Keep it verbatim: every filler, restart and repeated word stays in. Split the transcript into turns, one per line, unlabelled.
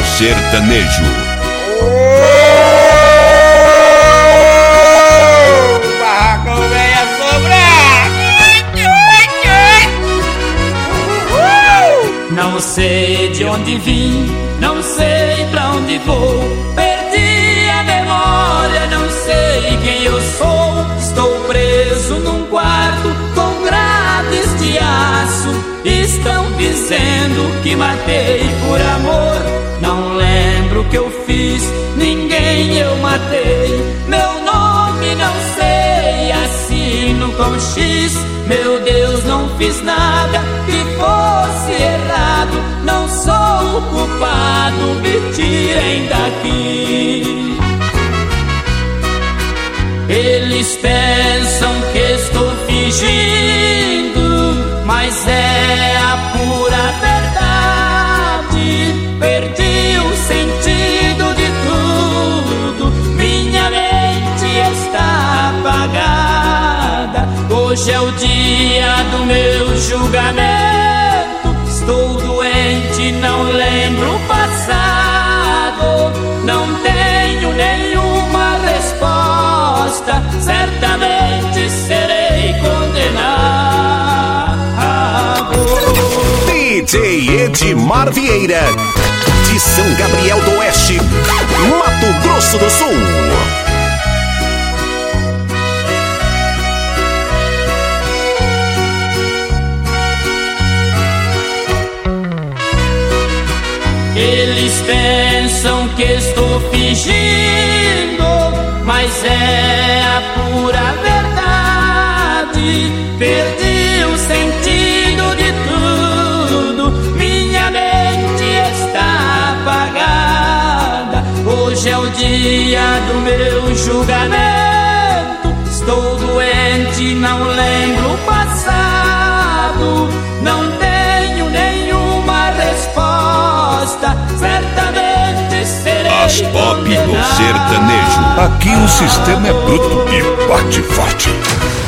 sertanejo.
O barraco vem a sobrar.
Não sei de onde vim, não sei pra onde vou. Perdi a memória, não sei quem eu sou. Estou preso num quarto com grades de aço. Estão dizendo que matei por amor. Não lembro o que eu fiz, ninguém eu matei. Meu nome não sei, assino com X. Meu Deus, não fiz nada que fosse errado. Não sou o culpado, me tirem daqui. Eles pensam que estou fingindo, mas é a pura verdade. Perdi o sentido de tudo, minha mente está apagada. Hoje é o dia do meu julgamento. Estou doente, não lembro o passado. Não tenho nenhuma resposta, certamente serei condenado.
D J Edmar Vieira, de São Gabriel do Oeste, Mato Grosso do Sul.
Eles pensam que estou fingindo, mas é a pura verdade. Perdi o sentido de tudo, minha mente está apagada. Hoje é o dia do meu julgamento. Estou doente, não lembro o passado. Não tenho nenhuma resposta, certamente serei
As pop do
condenado.
sertanejo. Aqui o sistema é bruto e bate forte.